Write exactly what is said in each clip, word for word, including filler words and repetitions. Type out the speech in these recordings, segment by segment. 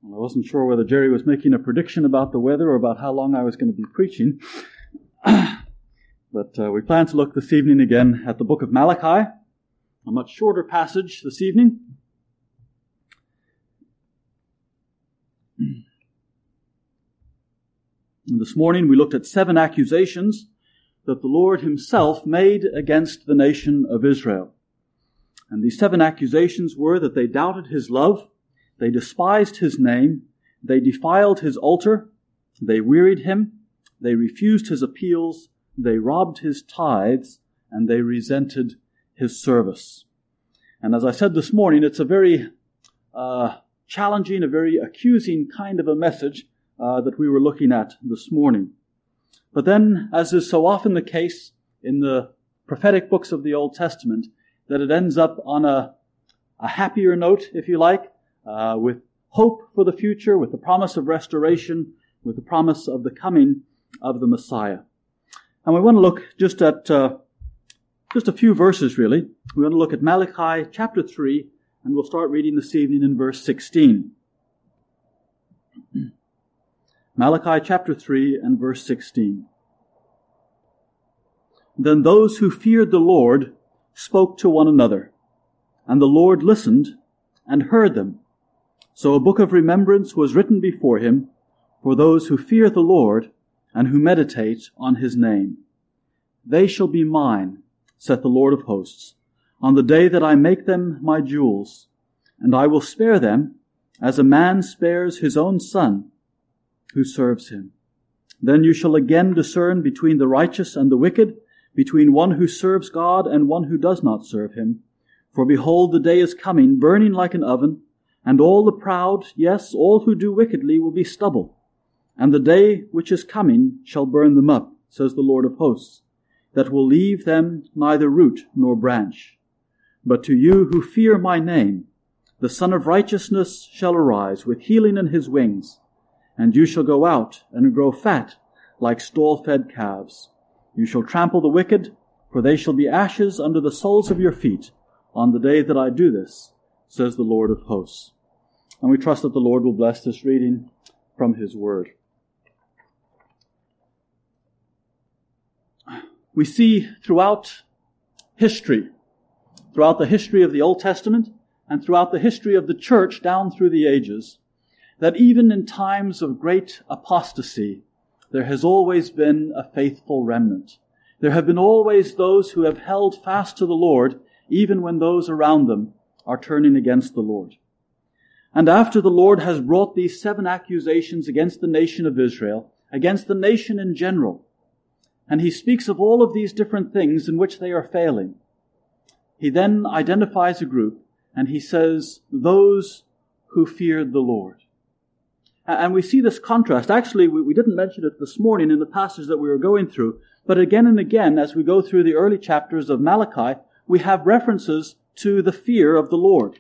Well, I wasn't sure whether Jerry was making a prediction about the weather or about how long I was going to be preaching. But uh, we plan to look this evening again at the book of Malachi, a much shorter passage this evening. And this morning we looked at seven accusations that the Lord himself made against the nation of Israel. And these seven accusations were that they doubted his love, they despised his name, they defiled his altar, they wearied him, they refused his appeals, they robbed his tithes, and they resented his service. And as I said this morning, it's a very uh, challenging, a very accusing kind of a message uh, that we were looking at this morning. But then, as is so often the case in the prophetic books of the Old Testament, that it ends up on a, a happier note, if you like, uh, with hope for the future, with the promise of restoration, with the promise of the coming of the Messiah. And we want to look just at uh, just a few verses, really. We want to look at Malachi chapter three, and we'll start reading this evening in verse sixteen. Malachi chapter three and verse sixteen. Then those who feared the Lord spoke to one another, and the Lord listened and heard them. So a book of remembrance was written before him for those who fear the Lord and who meditate on his name. They shall be mine, saith the Lord of hosts, on the day that I make them my jewels, and I will spare them as a man spares his own son who serves him. Then you shall again discern between the righteous and the wicked, between one who serves God and one who does not serve him. For behold, the day is coming, burning like an oven, and all the proud, yes, all who do wickedly, will be stubble. And the day which is coming shall burn them up, says the Lord of hosts, that will leave them neither root nor branch. But to you who fear my name, the Son of Righteousness shall arise with healing in his wings, and you shall go out and grow fat like stall-fed calves. You shall trample the wicked, for they shall be ashes under the soles of your feet on the day that I do this, says the Lord of hosts. And we trust that the Lord will bless this reading from his word. We see throughout history, throughout the history of the Old Testament, and throughout the history of the church down through the ages, that even in times of great apostasy, there has always been a faithful remnant. There have been always those who have held fast to the Lord, even when those around them are turning against the Lord. And after the Lord has brought these seven accusations against the nation of Israel, against the nation in general, and he speaks of all of these different things in which they are failing, he then identifies a group, and he says, those who feared the Lord. And we see this contrast. Actually, we didn't mention it this morning in the passage that we were going through, but again and again, as we go through the early chapters of Malachi, we have references to the fear of the Lord.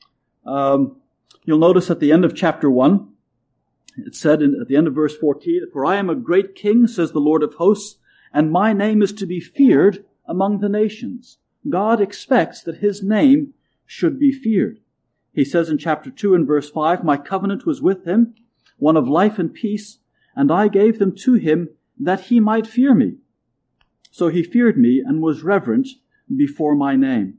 Um, you'll notice at the end of chapter one, it said in, at the end of verse fourteen, for I am a great king, says the Lord of hosts, and my name is to be feared among the nations. God expects that his name should be feared. He says in chapter two and verse five, my covenant was with him, one of life and peace, and I gave them to him that he might fear me. So he feared me and was reverent before my name.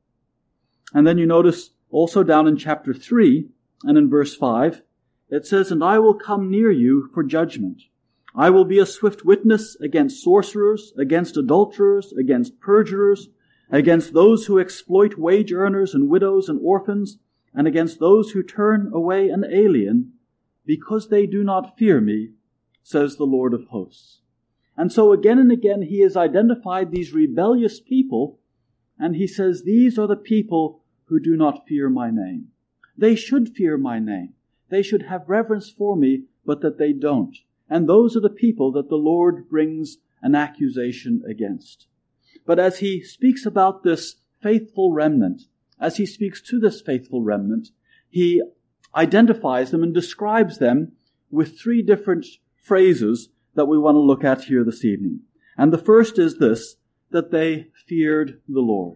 And then you notice also down in chapter three and in verse five, it says, and I will come near you for judgment. I will be a swift witness against sorcerers, against adulterers, against perjurers, against those who exploit wage earners and widows and orphans, and against those who turn away an alien, because they do not fear me, says the Lord of hosts. And so again and again he has identified these rebellious people, and he says, these are the people who do not fear my name. They should fear my name. They should have reverence for me, but that they don't. And those are the people that the Lord brings an accusation against. But as he speaks about this faithful remnant, as he speaks to this faithful remnant, he identifies them and describes them with three different phrases that we want to look at here this evening. And the first is this, that they feared the Lord.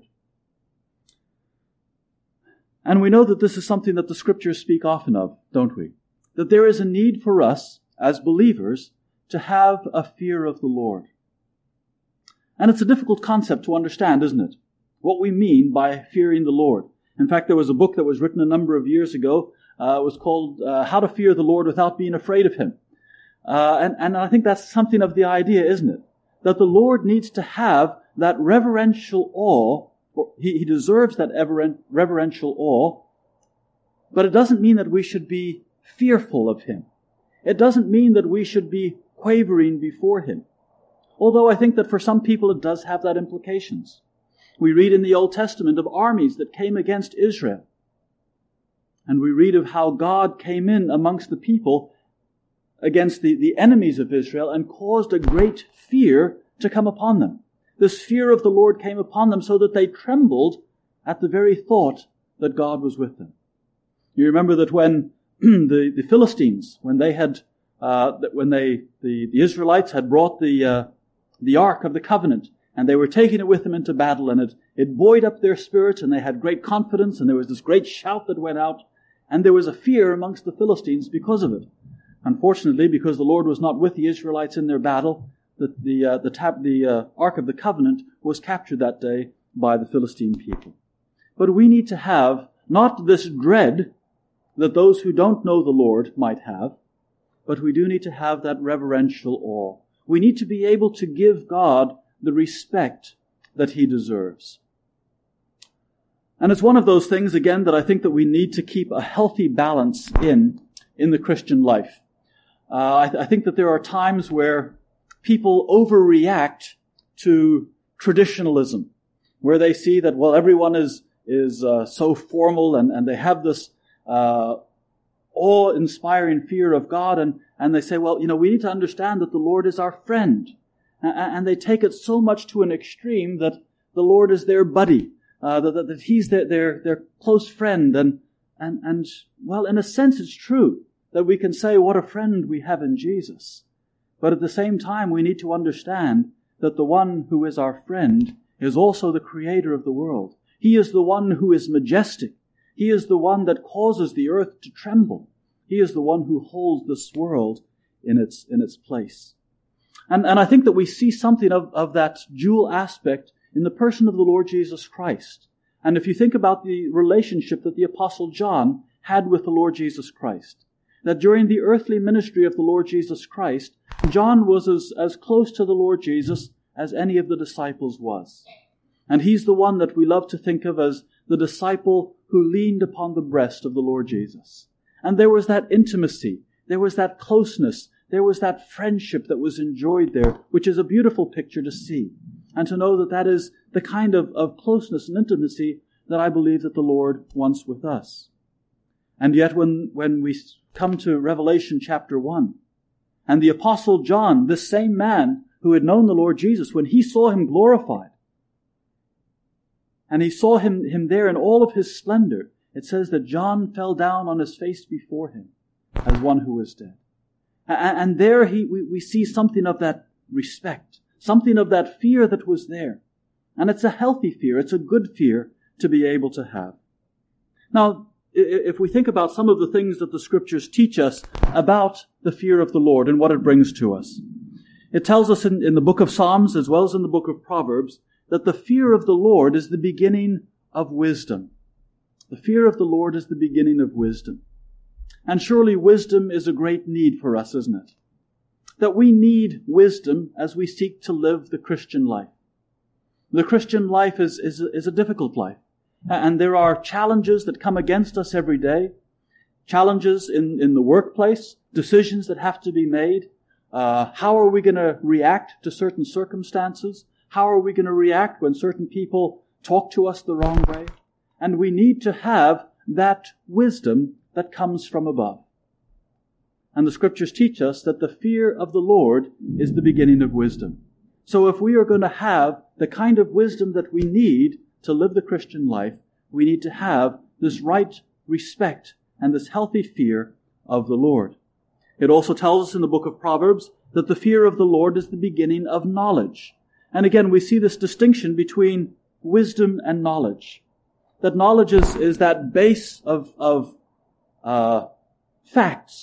And we know that this is something that the Scriptures speak often of, don't we? that there is a need for us as believers to have a fear of the Lord. And it's a difficult concept to understand, isn't it? What we mean by fearing the Lord. In fact, there was a book that was written a number of years ago. Uh, it was called uh, How to Fear the Lord Without Being Afraid of Him. Uh, and, and I think that's something of the idea, isn't it? That the Lord needs to have that reverential awe. Or he, he deserves that everen- reverential awe. But it doesn't mean that we should be fearful of Him. It doesn't mean that we should be quavering before Him. Although I think that for some people it does have that implications. We read in the Old Testament of armies that came against Israel. And we read of how God came in amongst the people against the, the enemies of Israel and caused a great fear to come upon them. This fear of the Lord came upon them so that they trembled at the very thought that God was with them. You remember that when the, the Philistines, when they had, uh, when they, the, the Israelites had brought the, uh, the Ark of the Covenant, and they were taking it with them into battle, and it, it buoyed up their spirits, and they had great confidence, and there was this great shout that went out, and there was a fear amongst the Philistines because of it. Unfortunately, because the Lord was not with the Israelites in their battle, the, the, uh, the, tab, the uh, Ark of the Covenant was captured that day by the Philistine people. But we need to have not this dread that those who don't know the Lord might have, but we do need to have that reverential awe. We need to be able to give God the respect that He deserves. And it's one of those things, again, that I think that we need to keep a healthy balance in, in the Christian life. Uh, I, th- I think that there are times where people overreact to traditionalism, where they see that, well, everyone is, is uh, so formal and, and they have this uh, awe-inspiring fear of God, and, and they say, well, you know, we need to understand that the Lord is our friend. And they take it so much to an extreme that the Lord is their buddy, uh, that, that, that He's their, their, their close friend. And, and, and, well, in a sense it's true that we can say what a friend we have in Jesus. But at the same time, we need to understand that the one who is our friend is also the creator of the world. He is the one who is majestic. He is the one that causes the earth to tremble. He is the one who holds this world in its, in its place. And, and I think that we see something of, of that dual aspect in the person of the Lord Jesus Christ. And if you think about the relationship that the Apostle John had with the Lord Jesus Christ, that during the earthly ministry of the Lord Jesus Christ, John was as, as close to the Lord Jesus as any of the disciples was. And he's the one that we love to think of as the disciple who leaned upon the breast of the Lord Jesus. And there was that intimacy, there was that closeness, there was that friendship that was enjoyed there, which is a beautiful picture to see. And to know that that is the kind of, of closeness and intimacy that I believe that the Lord wants with us. And yet when, when we come to Revelation chapter one, and the Apostle John, this same man who had known the Lord Jesus, when he saw Him glorified, and he saw him, him there in all of His splendor, it says that John fell down on his face before Him as one who was dead. And there he, we, we see something of that respect, something of that fear that was there. And it's a healthy fear. It's a good fear to be able to have. Now, if we think about some of the things that the Scriptures teach us about the fear of the Lord and what it brings to us, it tells us in, in the book of Psalms as well as in the book of Proverbs that the fear of the Lord is the beginning of wisdom. The fear of the Lord is the beginning of wisdom. And surely wisdom is a great need for us, isn't it? That we need wisdom as we seek to live the Christian life. The Christian life is, is, is a difficult life. And there are challenges that come against us every day. Challenges in, in the workplace, decisions that have to be made. Uh, how are we going to react to certain circumstances? How are we going to react when certain people talk to us the wrong way? And we need to have that wisdom that comes from above. And the Scriptures teach us that the fear of the Lord is the beginning of wisdom. So if we are going to have the kind of wisdom that we need to live the Christian life, we need to have this right respect and this healthy fear of the Lord. It also tells us in the book of Proverbs that the fear of the Lord is the beginning of knowledge. And again, we see this distinction between wisdom and knowledge. That knowledge is, is that base of, of uh, facts,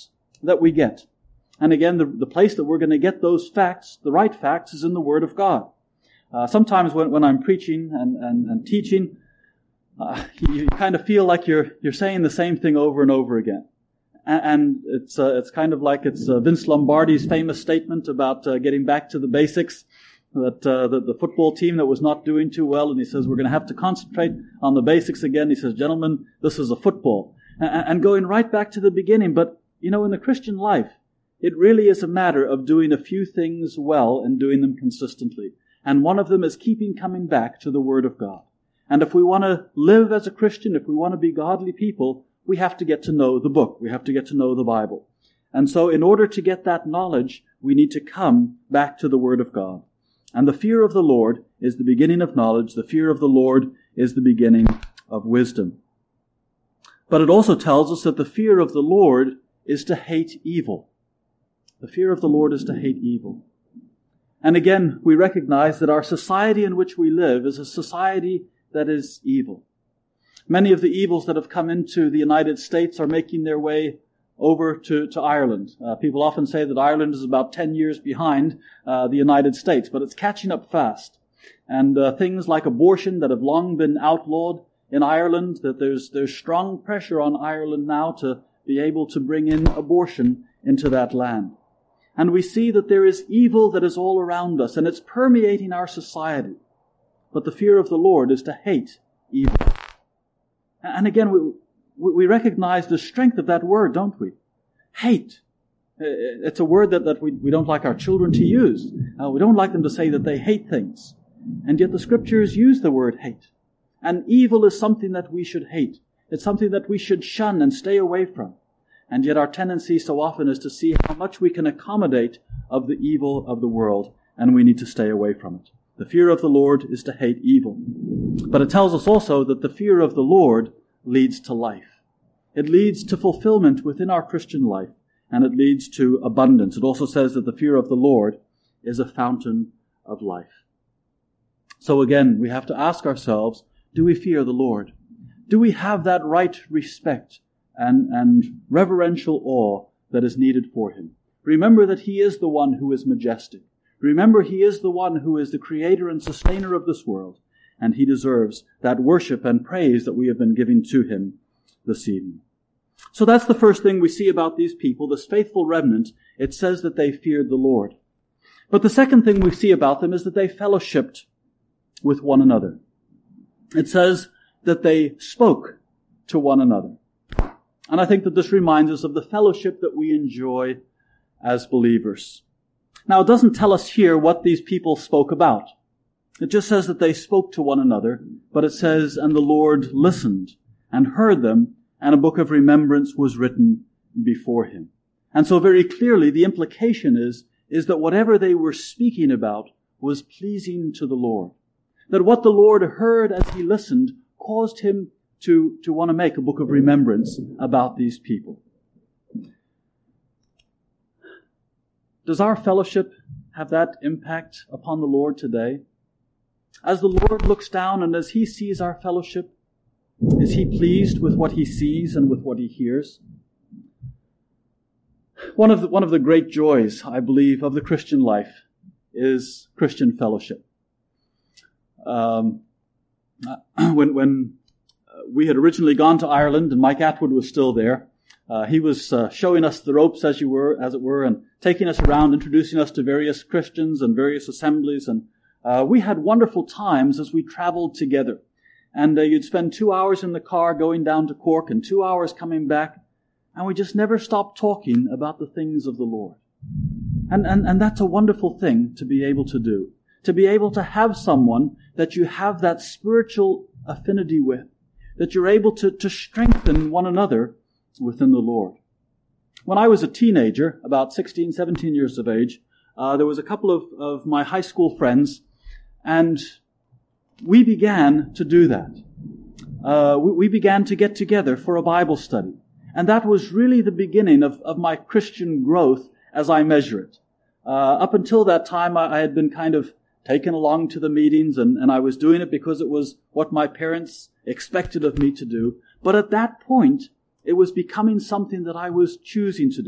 that we get. And again, the, the place that we're going to get those facts, the right facts, is in the Word of God. Uh, sometimes when, when I'm preaching and, and, and teaching, uh, you, you kind of feel like you're you're saying the same thing over and over again. And, and it's uh, it's kind of like it's uh, Vince Lombardi's famous statement about uh, getting back to the basics, that uh, the, the football team that was not doing too well, and he says, we're going to have to concentrate on the basics again. He says, gentlemen, this is a football. And, and going right back to the beginning. But, you know, in the Christian life, it really is a matter of doing a few things well and doing them consistently. And one of them is keeping coming back to the Word of God. And if we want to live as a Christian, if we want to be godly people, we have to get to know the book. We have to get to know the Bible. And so in order to get that knowledge, we need to come back to the Word of God. And the fear of the Lord is the beginning of knowledge. The fear of the Lord is the beginning of wisdom. But it also tells us that the fear of the Lord is to hate evil. The fear of the Lord is to hate evil. And again, we recognize that our society in which we live is a society that is evil. Many of the evils that have come into the United States are making their way over to, to Ireland. Uh, people often say that Ireland is about ten years behind uh, the United States, but it's catching up fast. And uh, things like abortion that have long been outlawed in Ireland, that there's there's strong pressure on Ireland now to be able to bring in abortion into that land. And we see that there is evil that is all around us, and it's permeating our society. But the fear of the Lord is to hate evil. And again, we We recognize the strength of that word, don't we? Hate. It's a word that, that we, we don't like our children to use. Uh, we don't like them to say that they hate things. And yet the Scriptures use the word hate. And evil is something that we should hate. It's something that we should shun and stay away from. And yet our tendency so often is to see how much we can accommodate of the evil of the world, and we need to stay away from it. The fear of the Lord is to hate evil. But it tells us also that the fear of the Lord leads to life. It leads to fulfillment within our Christian life, and it leads to abundance. It also says that the fear of the Lord is a fountain of life. So again, we have to ask ourselves, do we fear the Lord? Do we have that right respect and, and reverential awe that is needed for Him? Remember that He is the one who is majestic. Remember He is the one who is the creator and sustainer of this world. And He deserves that worship and praise that we have been giving to Him this evening. So that's the first thing we see about these people, this faithful remnant. It says that they feared the Lord. But the second thing we see about them is that they fellowshiped with one another. It says that they spoke to one another. And I think that this reminds us of the fellowship that we enjoy as believers. Now, it doesn't tell us here what these people spoke about. It just says that they spoke to one another, but it says, and the Lord listened and heard them, and a book of remembrance was written before Him. And so very clearly the implication is, is that whatever they were speaking about was pleasing to the Lord. That what the Lord heard as He listened caused Him to, to want to make a book of remembrance about these people. Does our fellowship have that impact upon the Lord today? As the Lord looks down and as He sees our fellowship, is He pleased with what He sees and with what He hears? One of the, one of the great joys, I believe, of the Christian life is Christian fellowship. Um, when when we had originally gone to Ireland and Mike Atwood was still there, uh, he was uh, showing us the ropes, as you were, as it were, and taking us around, introducing us to various Christians and various assemblies, and Uh, we had wonderful times as we traveled together. And uh, you'd spend two hours in the car going down to Cork and two hours coming back. And we just never stopped talking about the things of the Lord. And, and, and that's a wonderful thing to be able to do. To be able to have someone that you have that spiritual affinity with. That you're able to, to strengthen one another within the Lord. When I was a teenager, about sixteen, seventeen years of age, uh, there was a couple of, of my high school friends. And we began to do that. Uh, we, we began to get together for a Bible study. And that was really the beginning of, of my Christian growth as I measure it. Uh, up until that time, I, I had been kind of taken along to the meetings, and, and I was doing it because it was what my parents expected of me to do. But at that point, it was becoming something that I was choosing to do.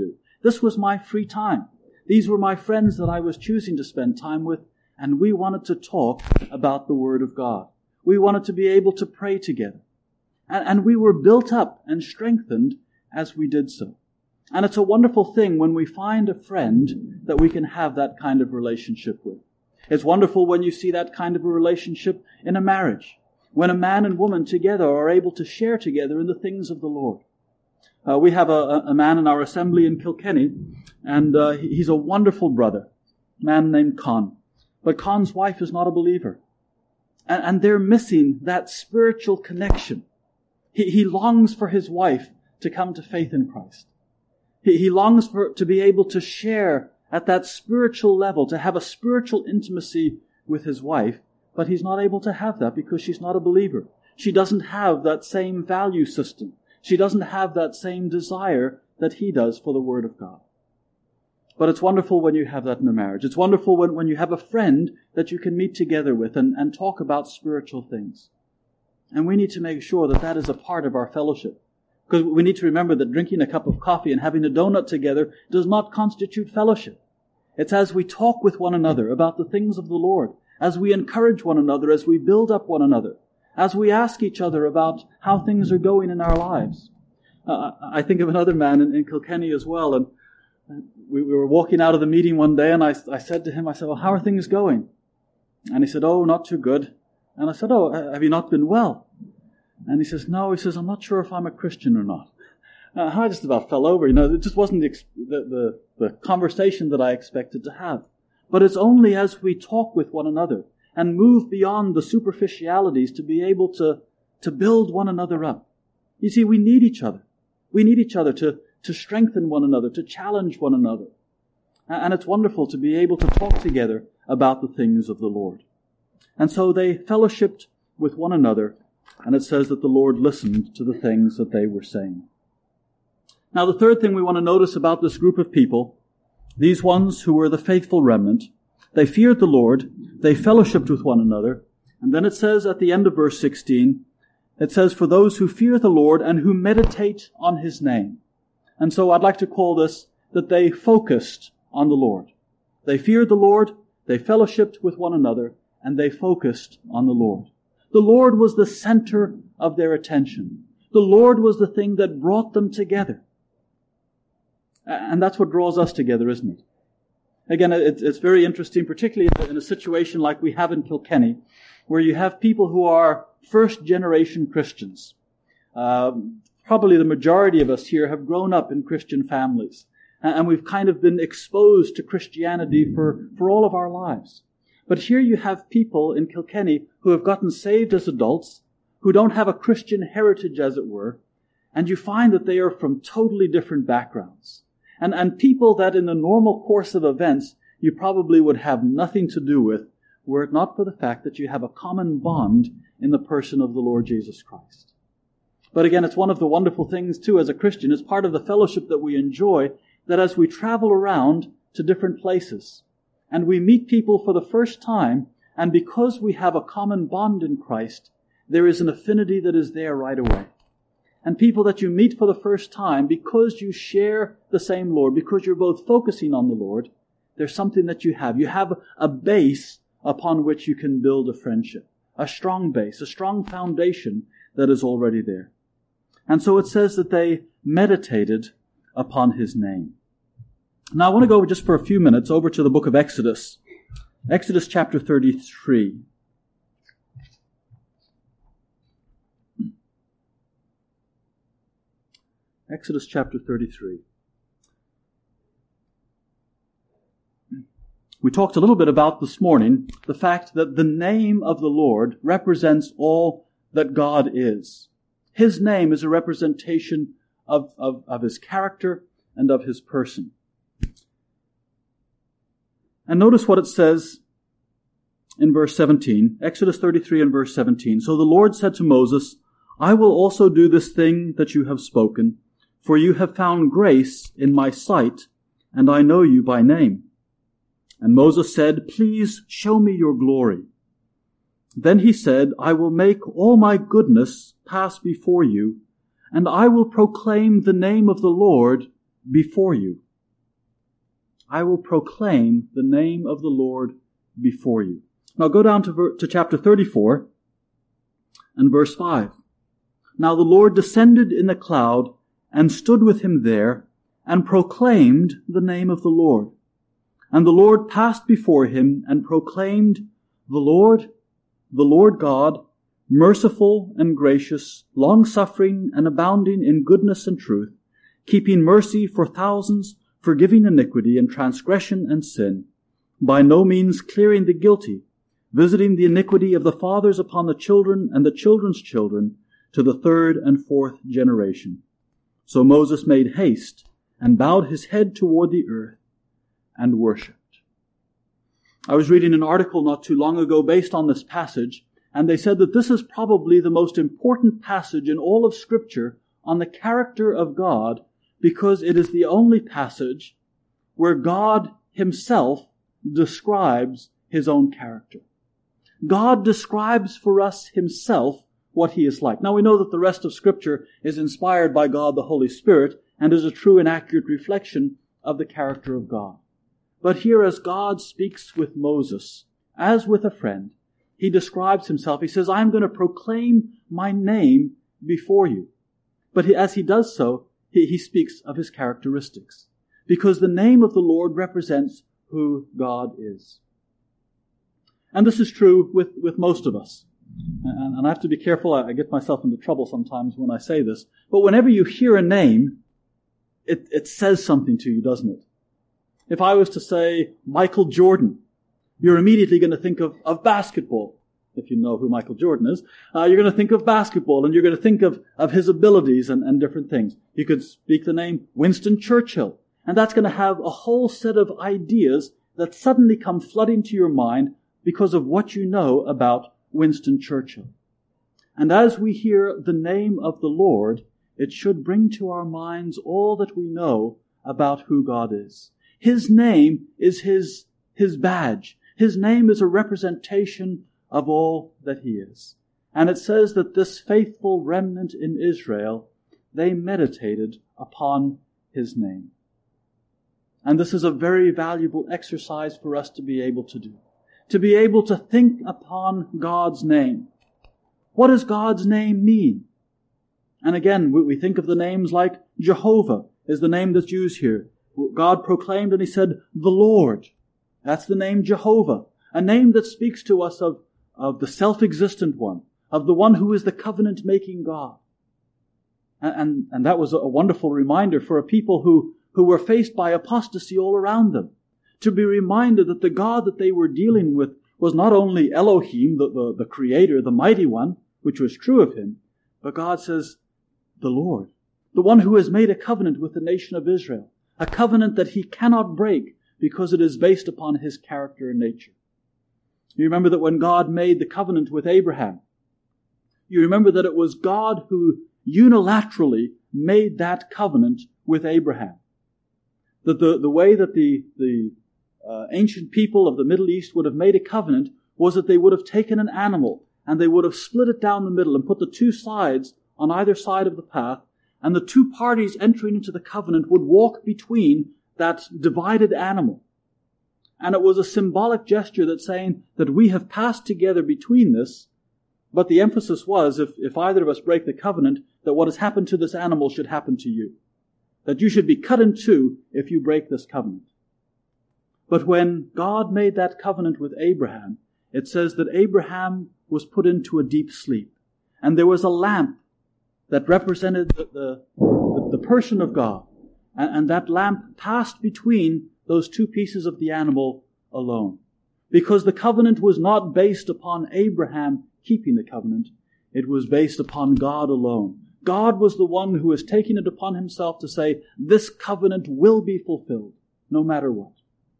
This was my free time. These were my friends that I was choosing to spend time with, and we wanted to talk about the Word of God. We wanted to be able to pray together. And, and we were built up and strengthened as we did so. And it's a wonderful thing when we find a friend that we can have that kind of relationship with. It's wonderful when you see that kind of a relationship in a marriage, when a man and woman together are able to share together in the things of the Lord. Uh, we have a, a man in our assembly in Kilkenny, and uh, he's a wonderful brother, a man named Con. But Con's wife is not a believer. And, and they're missing that spiritual connection. He, he longs for his wife to come to faith in Christ. He, he longs for to be able to share at that spiritual level, to have a spiritual intimacy with his wife, but he's not able to have that because she's not a believer. She doesn't have that same value system. She doesn't have that same desire that he does for the Word of God. But it's wonderful when you have that in a marriage. It's wonderful when, when you have a friend that you can meet together with and, and talk about spiritual things. And we need to make sure that that is a part of our fellowship. Because we need to remember that drinking a cup of coffee and having a donut together does not constitute fellowship. It's as we talk with one another about the things of the Lord, as we encourage one another, as we build up one another, as we ask each other about how things are going in our lives. Uh, I think of another man in, in Kilkenny as well, and we, we were walking out of the meeting one day, and I, I said to him, I said, well, how are things going? And he said, oh, not too good. And I said, oh, have you not been well? And he says, no, he says, I'm not sure if I'm a Christian or not. Uh, I just about fell over. You know, it just wasn't the, the, the, the conversation that I expected to have. But it's only as we talk with one another and move beyond the superficialities to be able to, to build one another up. You see, we need each other. We need each other to, to strengthen one another, to challenge one another. And it's wonderful to be able to talk together about the things of the Lord. And so they fellowshiped with one another, and it says that the Lord listened to the things that they were saying. Now, the third thing we want to notice about this group of people, these ones who were the faithful remnant, they feared the Lord, they fellowshiped with one another, and then it says at the end of verse sixteen, it says, for those who fear the Lord and who meditate on His name. And so I'd like to call this that they focused on the Lord. They feared the Lord, they fellowshiped with one another, and they focused on the Lord. The Lord was the center of their attention. The Lord was the thing that brought them together. And that's what draws us together, isn't it? Again, it's very interesting, particularly in a situation like we have in Kilkenny, where you have people who are first-generation Christians. Um, probably the majority of us here have grown up in Christian families, and we've kind of been exposed to Christianity for, for all of our lives. But here you have people in Kilkenny who have gotten saved as adults, who don't have a Christian heritage, as it were, and you find that they are from totally different backgrounds. And, and people that in the normal course of events you probably would have nothing to do with, were it not for the fact that you have a common bond in the person of the Lord Jesus Christ. But again, it's one of the wonderful things too as a Christian, it's part of the fellowship that we enjoy, that as we travel around to different places, and we meet people for the first time, and because we have a common bond in Christ, there is an affinity that is there right away. And people that you meet for the first time, because you share the same Lord, because you're both focusing on the Lord, there's something that you have. You have a base upon which you can build a friendship. A strong base, a strong foundation that is already there. And so it says that they meditated upon His name. Now I want to go just for a few minutes over to the book of Exodus. Exodus chapter thirty-three. Exodus chapter thirty-three. We talked a little bit about this morning the fact that the name of the Lord represents all that God is. His name is a representation of, of, of His character and of His person. And notice what it says in verse seventeen, Exodus thirty-three and verse seventeen. So the Lord said to Moses, I will also do this thing that you have spoken, for you have found grace in my sight, and I know you by name. And Moses said, please show me your glory. Then he said, I will make all my goodness pass before you, and I will proclaim the name of the Lord before you. I will proclaim the name of the Lord before you. Now go down to, ver- to chapter thirty-four and verse five. Now the Lord descended in the cloud and stood with him there and proclaimed the name of the Lord. And the Lord passed before him and proclaimed, The Lord, the Lord God, merciful and gracious, long-suffering and abounding in goodness and truth, keeping mercy for thousands, forgiving iniquity and transgression and sin, by no means clearing the guilty, visiting the iniquity of the fathers upon the children and the children's children to the third and fourth generation. So Moses made haste and bowed his head toward the earth and worshipped. I was reading an article not too long ago based on this passage, and they said that this is probably the most important passage in all of Scripture on the character of God, because it is the only passage where God himself describes his own character. God describes for us himself what he is like. Now we know that the rest of Scripture is inspired by God the Holy Spirit and is a true and accurate reflection of the character of God. But here, as God speaks with Moses, as with a friend, he describes himself. He says, I am going to proclaim my name before you. But he, as he does so, he, he speaks of his characteristics, because the name of the Lord represents who God is. And this is true with, with most of us. And, and I have to be careful. I, I get myself into trouble sometimes when I say this. But whenever you hear a name, it, it says something to you, doesn't it? If I was to say Michael Jordan, you're immediately going to think of, of basketball. If you know who Michael Jordan is, uh, you're going to think of basketball, and you're going to think of, of his abilities and, and different things. You could speak the name Winston Churchill, and that's going to have a whole set of ideas that suddenly come flooding to your mind because of what you know about Winston Churchill. And as we hear the name of the Lord, it should bring to our minds all that we know about who God is. His name is his, his badge. His name is a representation of all that he is. And it says that this faithful remnant in Israel, they meditated upon his name. And this is a very valuable exercise for us to be able to do. To be able to think upon God's name. What does God's name mean? And again, we think of the names like Jehovah is the name that's used here. God proclaimed and he said, the Lord. That's the name Jehovah. A name that speaks to us of, of the self-existent one, of the one who is the covenant-making God. And, and, and that was a wonderful reminder for a people who, who were faced by apostasy all around them. To be reminded that the God that they were dealing with was not only Elohim, the, the, the Creator, the Mighty One, which was true of him, but God says, the Lord, the one who has made a covenant with the nation of Israel, a covenant that he cannot break because it is based upon his character and nature. You remember that when God made the covenant with Abraham, you remember that it was God who unilaterally made that covenant with Abraham. That the, the way that the, the uh, ancient people of the Middle East would have made a covenant was that they would have taken an animal and they would have split it down the middle and put the two sides on either side of the path, and the two parties entering into the covenant would walk between that divided animal. And it was a symbolic gesture that's saying that we have passed together between this, but the emphasis was, if, if either of us break the covenant, that what has happened to this animal should happen to you. That you should be cut in two if you break this covenant. But when God made that covenant with Abraham, it says that Abraham was put into a deep sleep. And there was a lamp that represented the, the, the person of God. And, and that lamp passed between those two pieces of the animal alone. Because the covenant was not based upon Abraham keeping the covenant. It was based upon God alone. God was the one who was taking it upon himself to say, this covenant will be fulfilled, no matter what.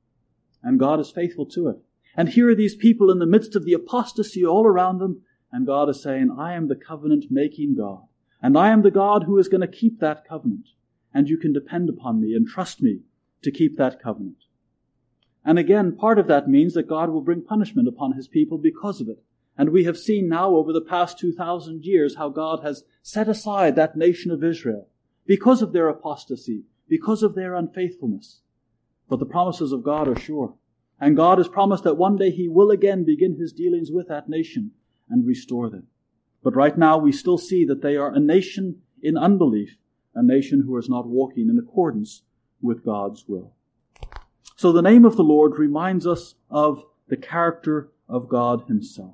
And God is faithful to it. And here are these people in the midst of the apostasy all around them, and God is saying, I am the covenant-making God. And I am the God who is going to keep that covenant. And you can depend upon me and trust me to keep that covenant. And again, part of that means that God will bring punishment upon his people because of it. And we have seen now over the past two thousand years how God has set aside that nation of Israel because of their apostasy, because of their unfaithfulness. But the promises of God are sure. And God has promised that one day He will again begin His dealings with that nation and restore them. But right now we still see that they are a nation in unbelief, a nation who is not walking in accordance with God's will. So the name of the Lord reminds us of the character of God Himself.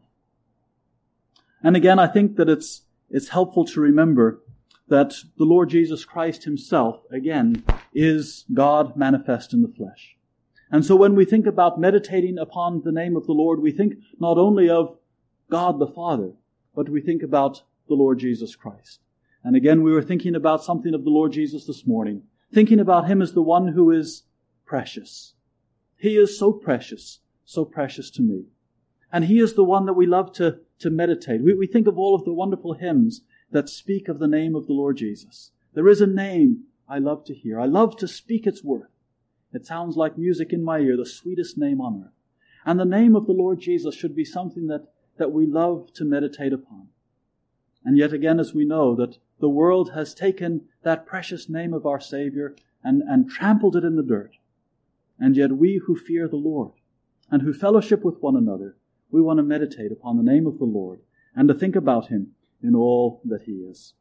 And again, I think that it's it's helpful to remember that the Lord Jesus Christ Himself, again, is God manifest in the flesh. And so when we think about meditating upon the name of the Lord, we think not only of God the Father, but we think about the Lord Jesus Christ. And again, we were thinking about something of the Lord Jesus this morning, thinking about Him as the one who is precious. He is so precious, so precious to me. And He is the one that we love to, to meditate. We, we think of all of the wonderful hymns that speak of the name of the Lord Jesus. There is a name I love to hear. I love to speak its worth. It sounds like music in my ear, the sweetest name on earth. And the name of the Lord Jesus should be something that, that we love to meditate upon. And yet again, as we know, that the world has taken that precious name of our Savior and, and trampled it in the dirt. And yet we who fear the Lord and who fellowship with one another, we want to meditate upon the name of the Lord and to think about Him in all that He is.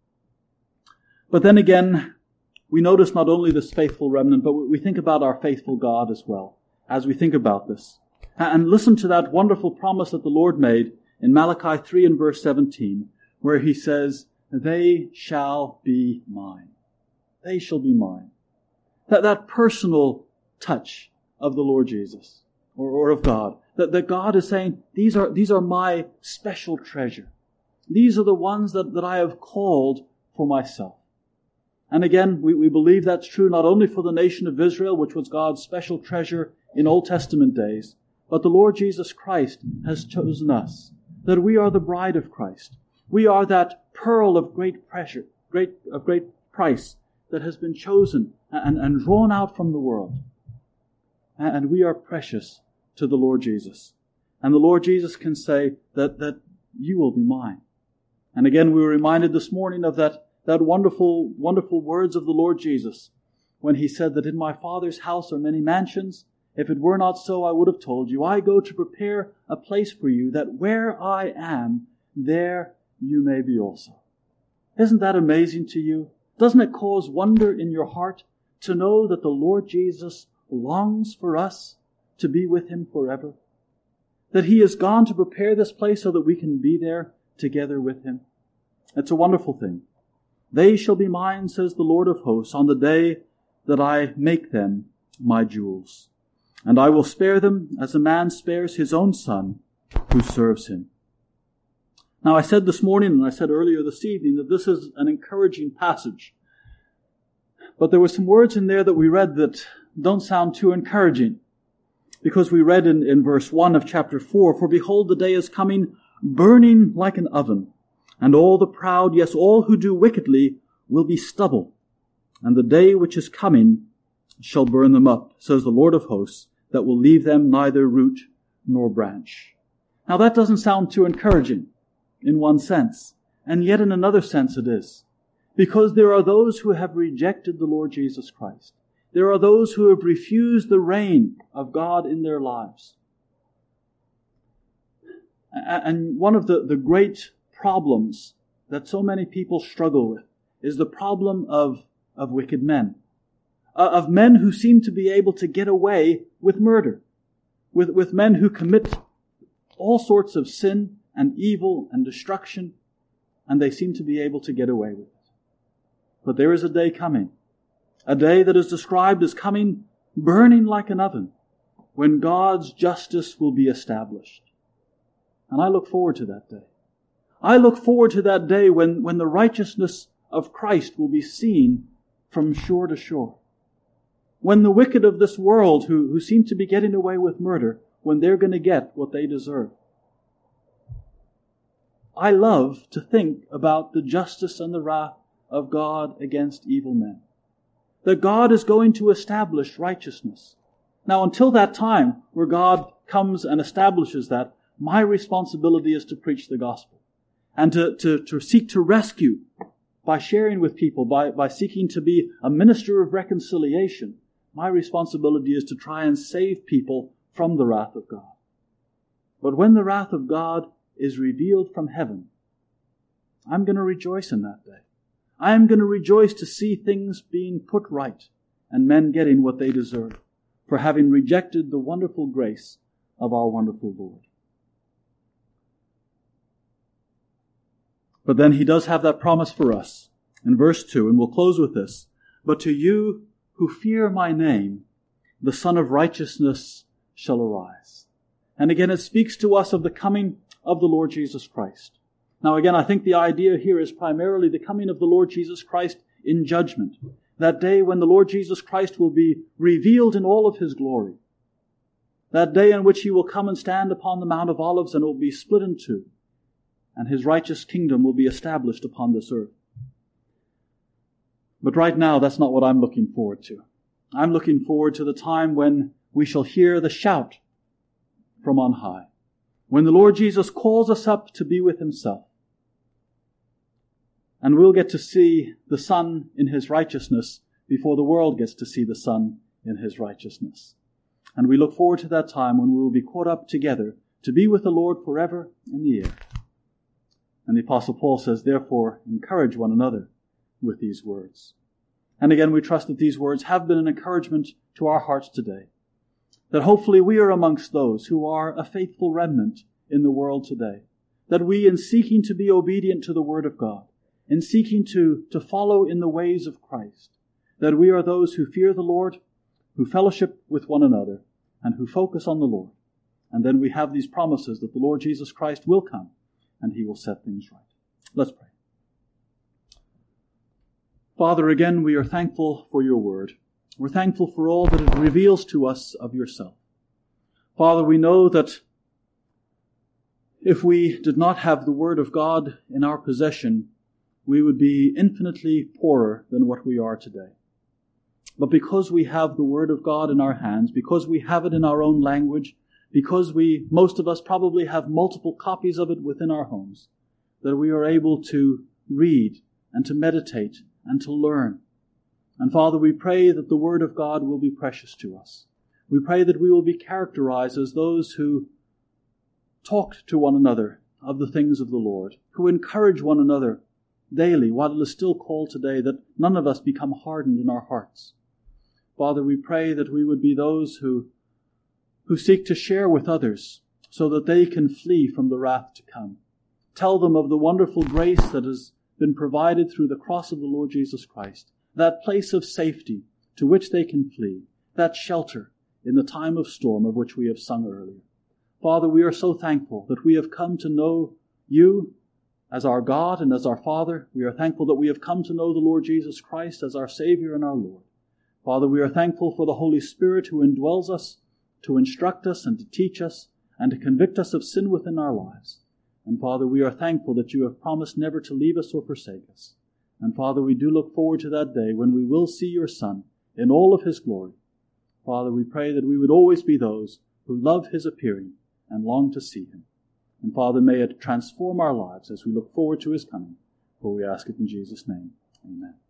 But then again, we notice not only this faithful remnant, but we think about our faithful God as well, as we think about this. And listen to that wonderful promise that the Lord made in Malachi three and verse seventeen, where He says, "They shall be mine." They shall be mine. That, that personal touch of the Lord Jesus, or, or of God, that, that God is saying, these are, these are my special treasure. These are the ones that, that I have called for myself. And again, we, we believe that's true not only for the nation of Israel, which was God's special treasure in Old Testament days, but the Lord Jesus Christ has chosen us, that we are the bride of Christ. We are that pearl of great pressure, great, of great price that has been chosen and, and drawn out from the world. And we are precious to the Lord Jesus. And the Lord Jesus can say that, that you will be mine. And again, we were reminded this morning of that, that wonderful, wonderful words of the Lord Jesus when He said that in my Father's house are many mansions. If it were not so, I would have told you. I go to prepare a place for you, that where I am, there you may be also. Isn't that amazing to you? Doesn't it cause wonder in your heart to know that the Lord Jesus longs for us to be with Him forever? That He has gone to prepare this place so that we can be there together with Him? It's a wonderful thing. They shall be mine, says the Lord of hosts, on the day that I make them my jewels. And I will spare them as a man spares his own son who serves him. Now, I said this morning and I said earlier this evening that this is an encouraging passage. But there were some words in there that we read that don't sound too encouraging. Because we read in, in verse one of chapter four, "For behold, the day is coming, burning like an oven, and all the proud, yes, all who do wickedly, will be stubble. And the day which is coming shall burn them up, says the Lord of hosts, that will leave them neither root nor branch." Now that doesn't sound too encouraging in one sense, and yet in another sense it is. Because there are those who have rejected the Lord Jesus Christ. There are those who have refused the reign of God in their lives. And one of the, the great problems that so many people struggle with is the problem of, of wicked men. Uh, of men who seem to be able to get away with murder. With, with men who commit all sorts of sin and evil and destruction, and they seem to be able to get away with it. But there is a day coming, a day that is described as coming burning like an oven, when God's justice will be established. And I look forward to that day. I look forward to that day when, when the righteousness of Christ will be seen from shore to shore. When the wicked of this world who, who seem to be getting away with murder, when they're going to get what they deserve. I love to think about the justice and the wrath of God against evil men. That God is going to establish righteousness. Now, until that time, where God comes and establishes that, my responsibility is to preach the gospel. And to, to, to seek to rescue by sharing with people, by, by seeking to be a minister of reconciliation, My responsibility is to try and save people from the wrath of God. But when the wrath of God is revealed from heaven, I'm going to rejoice in that day. I am going to rejoice to see things being put right and men getting what they deserve for having rejected the wonderful grace of our wonderful Lord. But then he does have that promise for us in verse two, and we'll close with this. But to you who fear my name, the Son of Righteousness shall arise. And again, it speaks to us of the coming of the Lord Jesus Christ. Now again, I think the idea here is primarily the coming of the Lord Jesus Christ in judgment. That day when the Lord Jesus Christ will be revealed in all of his glory. That day in which he will come and stand upon the Mount of Olives and will be split in two. And his righteous kingdom will be established upon this earth. But right now, that's not what I'm looking forward to. I'm looking forward to the time when we shall hear the shout from on high. When the Lord Jesus calls us up to be with himself. And we'll get to see the Son in his righteousness before the world gets to see the Son in his righteousness. And we look forward to that time when we will be caught up together to be with the Lord forever in the air. And the Apostle Paul says, therefore, encourage one another with these words. And again, we trust that these words have been an encouragement to our hearts today. That hopefully we are amongst those who are a faithful remnant in the world today. That we, in seeking to be obedient to the Word of God, in seeking to, to follow in the ways of Christ, that we are those who fear the Lord, who fellowship with one another, and who focus on the Lord. And then we have these promises that the Lord Jesus Christ will come, and he will set things right. Let's pray. Father, again, we are thankful for your word. We're thankful for all that it reveals to us of yourself. Father, we know that if we did not have the word of God in our possession, we would be infinitely poorer than what we are today. But because we have the word of God in our hands, because we have it in our own language, because we, most of us probably have multiple copies of it within our homes, that we are able to read and to meditate and to learn. And Father, we pray that the word of God will be precious to us. We pray that we will be characterized as those who talk to one another of the things of the Lord, who encourage one another daily, while it is still called today, that none of us become hardened in our hearts. Father, we pray that we would be those who, who seek to share with others so that they can flee from the wrath to come. Tell them of the wonderful grace that has been provided through the cross of the Lord Jesus Christ, that place of safety to which they can flee, that shelter in the time of storm of which we have sung earlier. Father, we are so thankful that we have come to know you as our God and as our Father. We are thankful that we have come to know the Lord Jesus Christ as our Savior and our Lord. Father, we are thankful for the Holy Spirit who indwells us to instruct us and to teach us and to convict us of sin within our lives. And Father, we are thankful that you have promised never to leave us or forsake us. And Father, we do look forward to that day when we will see your Son in all of his glory. Father, we pray that we would always be those who love his appearing and long to see him. And Father, may it transform our lives as we look forward to his coming. For we ask it in Jesus' name. Amen.